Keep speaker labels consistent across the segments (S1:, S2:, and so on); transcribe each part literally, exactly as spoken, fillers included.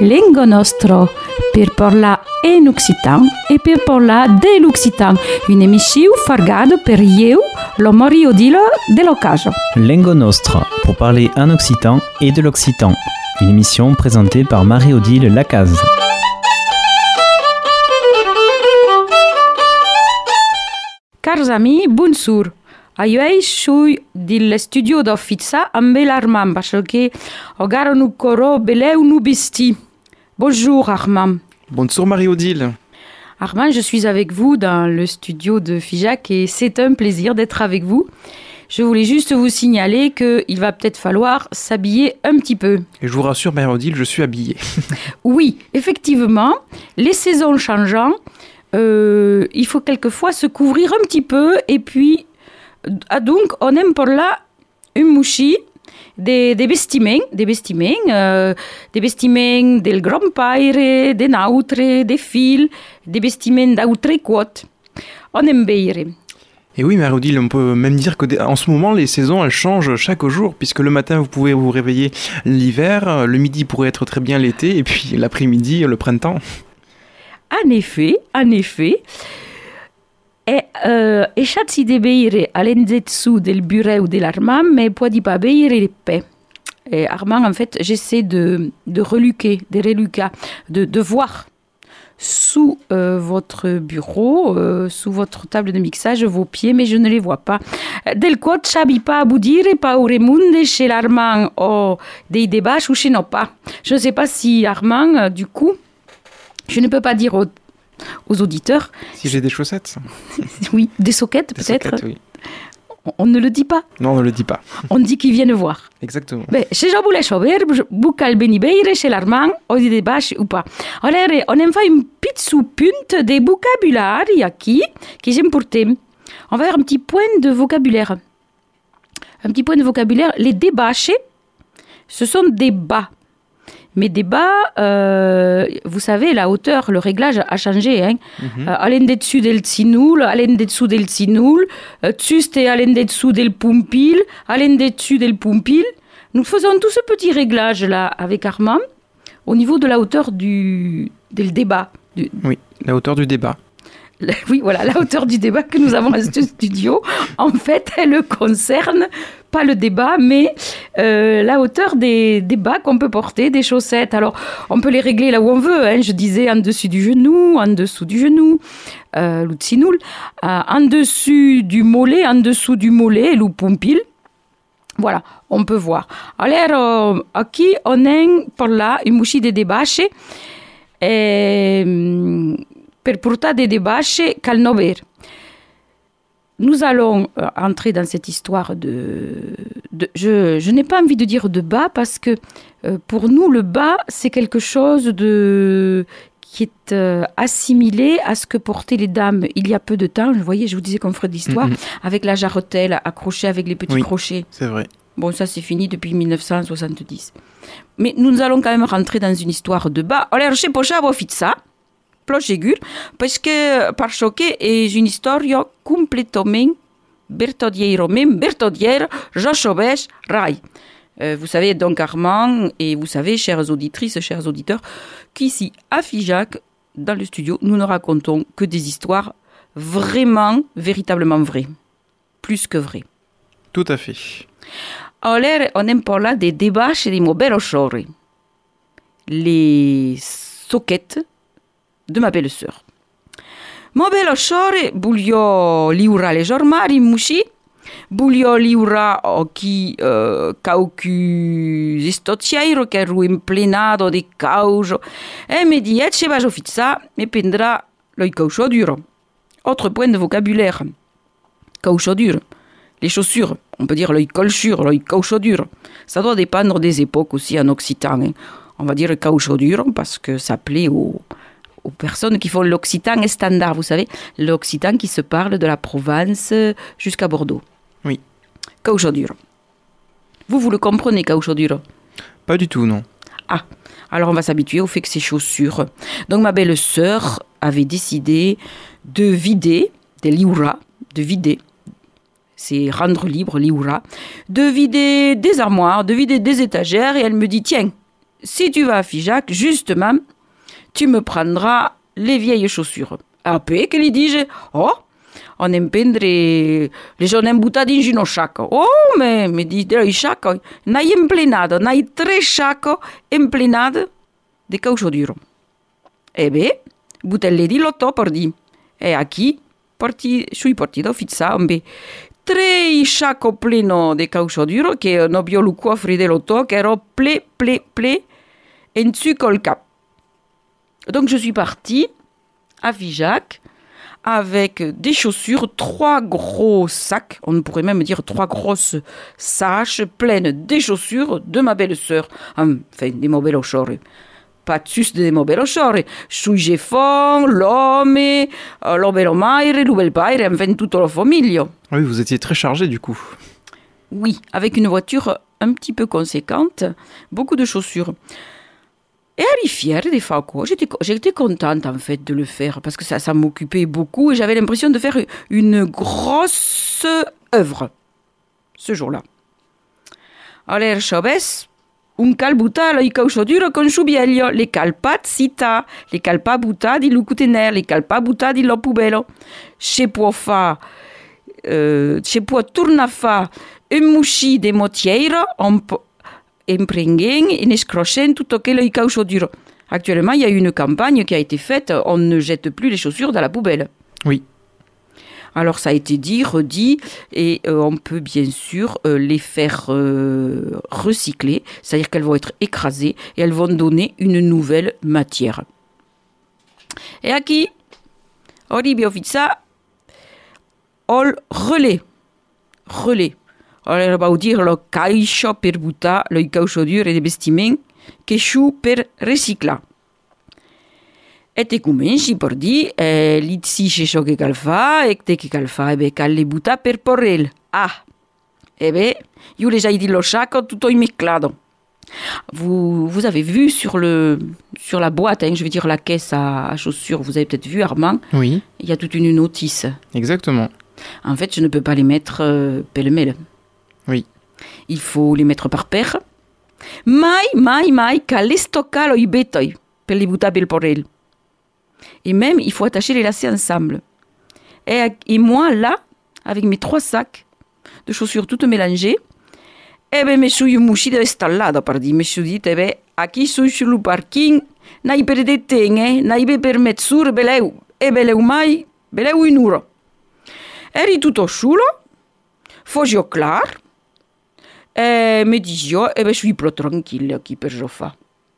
S1: Lengo nostro per parlar en occitan e per parlar de l'occitan, une émission fargada per io, lo Mario Dilo de l'Ocaso.
S2: Lengo nostro pour parler en occitan et de l'occitan, une émission présentée par Marie-Odile Lacaze.
S1: Cari amici, buonasera. Io sono del studio d'Offiza a Armand parce que ogara nu coro beleu nu besti. Bonjour Armand.
S3: Bonjour Marie-Odile.
S1: Armand, je suis avec vous dans le studio de Figeac et c'est un plaisir d'être avec vous. Je voulais juste vous signaler qu'il va peut-être falloir s'habiller un petit peu.
S3: Et je vous rassure Marie-Odile, je suis habillée.
S1: Oui, effectivement, les saisons changeant, euh, il faut quelquefois se couvrir un petit peu et puis ah, donc on aime pour là une mouchi des, des vestiments, des vestiments, euh, des vestiments del grand père, des nautres, des fils, des vestiments d'autres côtes. On aime bien.
S3: Et oui Marie-Odile, on peut même dire qu'en ce moment les saisons elles changent chaque jour, puisque le matin vous pouvez vous réveiller l'hiver, le midi pourrait être très bien l'été et puis l'après-midi le printemps.
S1: En effet, en effet. E, uh, e schatzi de beire all'endezzo del bureau de l'Armand, mais può di pas beire le paix. Et Armand, en fait, j'essaie de, de reluquer, de reluquer, de, de voir sous euh, votre bureau, euh, sous votre table de mixage, vos pieds, mais je ne les vois pas. Del quod c'abi pas a budire paure munde chez l'Armand o dei débats ou chez nos pas. Je ne sais pas si Armand, euh, du coup, je ne peux pas dire au aux auditeurs.
S3: Si j'ai des chaussettes.
S1: Oui, des soquettes
S3: des
S1: peut-être.
S3: Soquettes, oui.
S1: on, on ne le dit pas.
S3: Non, on ne le dit pas.
S1: On dit qu'ils viennent voir.
S3: Exactement.
S1: Beh, se je voulais savoir, bucal benibeire chez l'Armand, o di débats ou pas. Alors, on aime faire une petite punt des vocabulaires ici, que j'aime porter. On va faire un petit point de vocabulaire. Un petit point de vocabulaire. Les débats, ce sont des bas. Mais débat, euh, vous savez, la hauteur, le réglage a changé. Hein. Mm-hmm. Euh, all'endezsu del zinul, all'endezsu del zinul, euh, tsuste all'endezsu del pumpil, all'endezsu del pumpil. Nous faisons tout ce petit réglage-là avec Armand au niveau de la hauteur du, du débat. Du...
S3: Oui, la hauteur du débat.
S1: Oui, voilà, la hauteur du débat que nous avons à ce studio, en fait, elle concerne pas le débat, mais euh, la hauteur des débats qu'on peut porter, des chaussettes. Alors, on peut les régler là où on veut. Hein. Je disais en dessus du genou, en dessous du genou, euh, l'outsinoul, euh, en dessus du mollet, en dessous du mollet, l'oupompil. Voilà, on peut voir. Alors, euh, ici, on a pour là une mouchi de débats et per portar des débats cal no ver. Nous allons euh, entrer dans cette histoire de... de je, je n'ai pas envie de dire de bas parce que euh, pour nous, le bas, c'est quelque chose de, qui est euh, assimilé à ce que portaient les dames il y a peu de temps. Vous voyez, je vous disais qu'on ferait de l'histoire, mm-hmm. avec la jarretelle accrochée avec les petits
S3: oui,
S1: crochets.
S3: C'est vrai.
S1: Bon, ça, c'est fini depuis dix-neuf cent soixante-dix. Mais nous allons quand même rentrer dans une histoire de bas. Alors, je sais pas, j'ai profité de ça. Plochegur, parce que par choqué est une histoire complètement bertodière, même bertodière, Jochobèche, Rai. Euh, vous savez donc Armand, et vous savez, chères auditrices, chers auditeurs, qu'ici à Figeac, dans le studio, nous ne racontons que des histoires vraiment, véritablement vraies. Plus que vraies.
S3: Tout à fait.
S1: Alors, on aime parler des débats chez les mobelochore. Les soquettes de ma belle-sœur. Ma belle-sœur voulio liura les armari mouchi, voulio liura chi uh, caucu istocciairo che ero implenato di causo e mi dit et se vas offiza me pendra le caucho dur. Autre point de vocabulaire. Caucho dur. Les chaussures, on peut dire le colchure, le caucho dur. Ça doit dépendre des époques aussi en occitan. Hein. On va dire caucho dur parce que ça plaît aux aux personnes qui font l'occitan standard, vous savez, l'occitan qui se parle de la Provence jusqu'à Bordeaux.
S3: Oui.
S1: Caucho dur. Vous, vous le comprenez, caucho dur?
S3: Pas du tout, non.
S1: Ah, alors on va s'habituer au fait que c'est chaussures. Donc ma belle-sœur avait décidé de vider des liura, de vider, c'est rendre libre liura, de vider des armoires, de vider des étagères, et elle me dit, tiens, si tu vas à Figeac, justement, tu me prendras les vieilles chaussures. Après, que lui dis-je, oh, on aime prendre les gens emboutés in gino chac. Oh, mais, me dit, de chac, n'ai emplenado, n'ai tre chac emplenado de caucho duro. E beh, butelle di lotto per di. E a chi? Porti, sui partito fizza, beh, tre chac pleno de caucho duro, che non bio lu coffre de lotto, che ero ple, ple, ple, en su col cap. Donc, je suis partie à Figeac avec des chaussures, trois gros sacs, on pourrait même dire trois grosses saches pleines des chaussures de ma belle-sœur, enfin, des mobiles chore. Pas juste des mobiles chore, sui Géfon, l'homme, l'obelo maire, l'ubel paire, enfin, toute la famille.
S3: Oui, vous étiez très chargé du coup.
S1: Oui, avec une voiture un petit peu conséquente, beaucoup de chaussures. Et elle est fière des fois, quoi. J'étais, j'étais contente, en fait, de le faire, parce que ça, ça m'occupait beaucoup, et j'avais l'impression de faire une grosse œuvre, ce jour-là. Alors, chabes, un calbuta, lo caucho duro con subiello, le calpazita, le calpabuta di lucutener, le calpabuta di lo pubelo. C'è può fa, euh, c'è può torna fa un musci de motiera, on peut Emprengen et escrochen tout ce que le caucho duro. Actuellement, il y a une campagne qui a été faite, on ne jette plus les chaussures dans la poubelle.
S3: Oui.
S1: Alors ça a été dit, redit, et euh, on peut bien sûr euh, les faire euh, recycler, c'est-à-dire qu'elles vont être écrasées et elles vont donner une nouvelle matière. Et aquí, Oribio Fizza, ol relais. Relais. Allora va dire lo caixo per buttare lo caucho duro de vestimenti che sciù per riciclare. E te cominci per dire, eh, lì si c'è ciò che cal fa, e te che cal fa, e beh, cal le butta per porrel. Ah, e beh, io le già dit lo sciacco tutto immiclato. Vous, vous avez vu sur, le, sur la boîte, hein, je veux dire la caisse à, à chaussures, vous avez peut-être vu Armand,
S3: oui.
S1: Il y a toute une notice.
S3: Exactement.
S1: En fait, je ne peux pas les mettre euh, pêle-mêle.
S3: Oui.
S1: Il faut les mettre par paire. Mai, mai, mai, qu'à stocca lo ibetoi per les buttare per porrel. Et même, il faut attacher les lacets ensemble. Et, et moi, là, avec mes trois sacs de chaussures toutes mélangées, eh ben, me suis musci de stallado, par dire. Me suis dit, eh ben, aquí suis sur le parking, n'ai per de temps, eh, n'ai per mezz'ora, beleu, e beleu mai, beleu un'ora. Eri tutto sciulo, fogio clar, et me disais, eh ben, je suis plus tranquille qui peut je faire.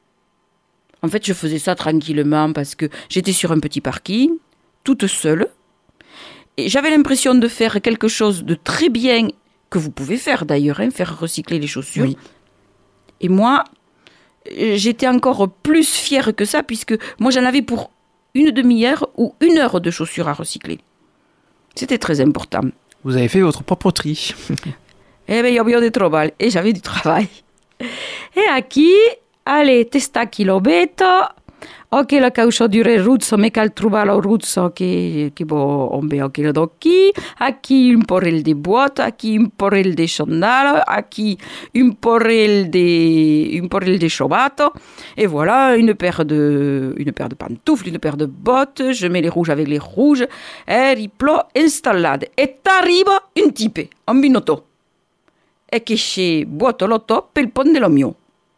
S1: En fait, je faisais ça tranquillement parce que j'étais sur un petit parking, toute seule, et j'avais l'impression de faire quelque chose de très bien, que vous pouvez faire d'ailleurs, hein, faire recycler les chaussures.
S3: Oui.
S1: Et moi, j'étais encore plus fière que ça, puisque moi, j'en avais pour une demi-heure ou une heure de chaussures à recycler. C'était très important.
S3: Vous avez fait votre propre tri.
S1: Eh bien, il y avait du travail. Et j'avais du travail. Et aquí, allez, testa kilobetto. Ok, la caucho dure ruzzo, me cal trovare lo ruzzo che, che bo ombe ok lo docchi. Aquí un porrel de boîte, aquí un porrel de sandalo, aquí un porrel de, un porrel de chobato. Et voilà, une paire de, une paire de pantoufles, une paire de bottes. Je mets les rouges avec les rouges. E riplo installate. E t'arriva un type, un minuto. Et que j'ai boîte l'auto per il pont de lo mio.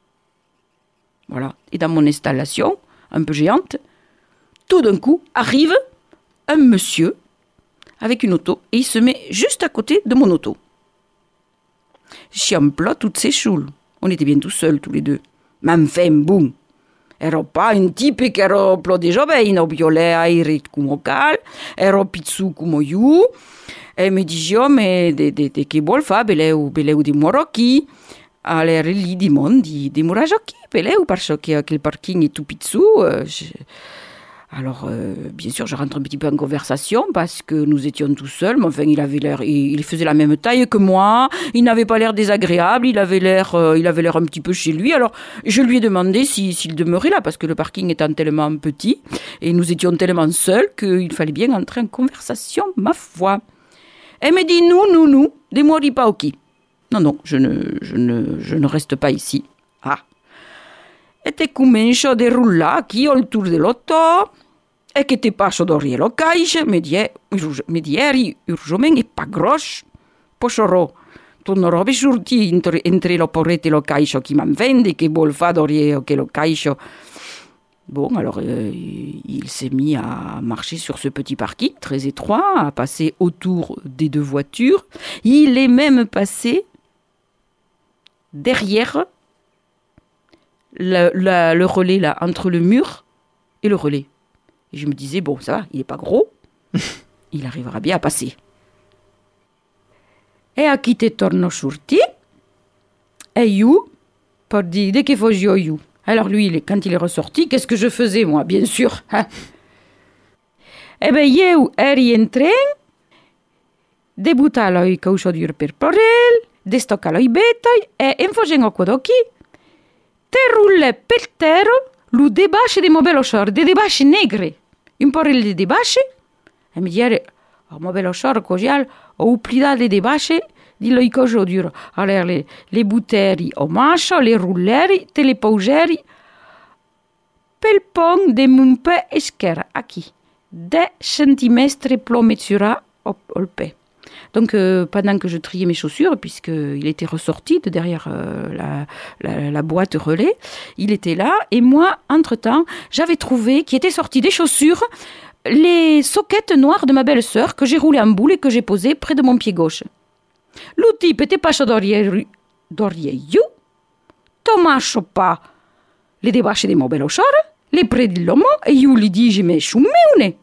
S1: Voilà. Et dans mon installation, un peu géante, tout d'un coup arrive un monsieur avec une auto et il se met juste à côté de mon auto. Chiampla toutes ses choules. On était bien tout seuls, tous les deux. Mais enfin, boum. Ero pas un type che ero plodejo bene, ho violé aire come cal, ero pizzu come io. E mi dicevo, ma de, de, de che vuol fare? Beleu, beleu di Morocchi. Allora lì di mondi, di Murajocchi, beleu, parce que, que le parking est tout pizzu. Euh, je... Alors, euh, bien sûr, je rentre un petit peu en conversation parce que nous étions tout seuls, mais enfin, il avait l'air, il, il faisait la même taille que moi, il n'avait pas l'air désagréable, il avait l'air, euh, il avait l'air un petit peu chez lui. Alors, je lui ai demandé si, s'il demeurait là, parce que le parking étant tellement petit et nous étions tellement seuls qu'il fallait bien entrer en conversation, ma foi. Elle me dit, nous, nous, nous, des mois pas ok. Non, non, je ne, je ne, je ne reste pas ici. Ah. e te comincio a derullare chi ho il tour dell'otto e che ti passo d'orie lo caixa, mi dieri urgement e pas grosch, pochorò. Tu non robi sorti entre, entre lo porrete lo caixa qui m'en vende, che vuol fare d'orie che lo caixa. Bon, alors euh, il s'est mis à marcher sur ce petit parking très étroit, à passer autour des deux voitures. Il est même passé derrière le, le, le relais, là, entre le mur et le relais. Et je me disais, bon, ça va, il n'est pas gros, il arrivera bien à passer. Et a chi te torno sorti, et you, pour dire, dès qu'il faut jouer you. Alors lui, quand il est ressorti, qu'est-ce que je faisais, moi, bien sûr, hein? Eh bien, io eri in tren, debuttalo i cauchodur per porel, destoccalo i betoi, e in facendo quadocchi, te rulle per terra, lu debasce di mobile short, de debasce negre, un porel de debasce, e mi dire, oh, mobile short, così, ho oubliato de debasce, di lo i cauchodur. Allora, le, le bouteilles au manche, le rouleri, te le poseri, pel pont de mon pe esquerre, aquí, des centimètres plometsura au, au pe. Donc, euh, pendant que je triais mes chaussures, puisqu'il était ressorti de derrière euh, la, la, la boîte relais, il était là, et moi, entre-temps, j'avais trouvé qu'il était sorti des chaussures les soquettes noires de ma belle-sœur que j'ai roulées en boule et que j'ai posées près de mon pied gauche. Le type était pas d'orier you, Thomas pas les débâches des mobili char, les près de l'homme, et you lui dis, je me choumeune.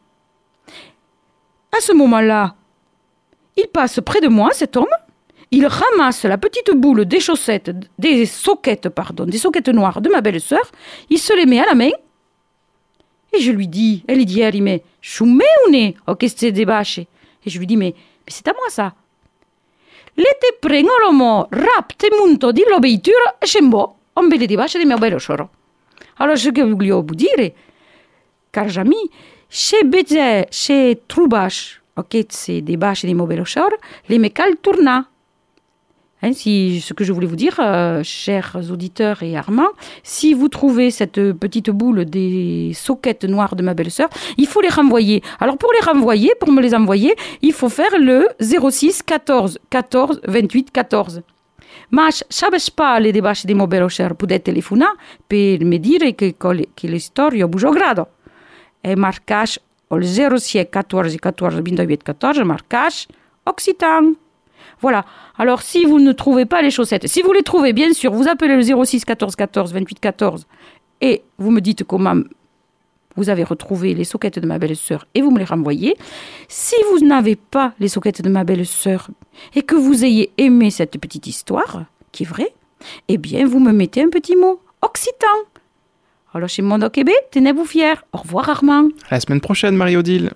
S1: À ce moment-là, il passe près de moi, cet homme, il ramasse la petite boule des chaussettes, des soquettes, pardon, des soquettes noires de ma belle-sœur, il se les met à la main, et je lui dis, elle dit, il me choumeune, oh, qu'est-ce que c'est débâche? Et je lui dis, mais, mais c'est à moi ça. Le te prendo l'uomo, rap, te monto di l'obeitura e scembo, on me le débâche de mio bello choro. Alors, ce que voglio vous dire, car ami, chez Bézé, chez Troubache, ok, c'est des bâches de mio bello choro, les mécales tourna. Hein, si, ce que je voulais vous dire, euh, chers auditeurs et Armand, si vous trouvez cette petite boule des soquettes noires de ma belle-sœur, il faut les renvoyer. Alors pour les renvoyer, pour me les envoyer, il faut faire le zéro six quatorze quatorze vingt-huit quatorze. Mas sabes pas le debasci di mio bello cher poter telefonare per me dire che, che l'istoria bujo grado. E marcage au zéro six quatorze quatorze vingt-huit quatorze, marcage Occitan. Voilà. Alors, si vous ne trouvez pas les chaussettes, si vous les trouvez, bien sûr, vous appelez le zéro six quatorze quatorze vingt-huit quatorze et vous me dites comment vous avez retrouvé les soquettes de ma belle-sœur et vous me les renvoyez. Si vous n'avez pas les soquettes de ma belle-sœur et que vous ayez aimé cette petite histoire, qui est vraie, eh bien, vous me mettez un petit mot occitan. Alors, chez Mondo Québec, tenez-vous fiers. Au revoir, Armand.
S3: À la semaine prochaine, Marie-Odile.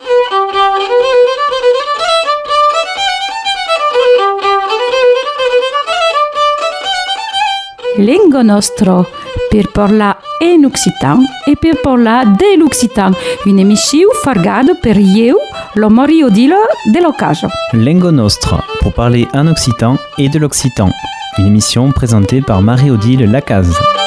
S1: Lingo nostro per parlar en occitan et per parlar de l'occitan. Une émission fargado per io, lo Marie-Odile de l'Ocaso.
S2: Lingo nostro pour parler en occitan et de l'occitan. Une émission présentée par Marie-Odile Lacaze.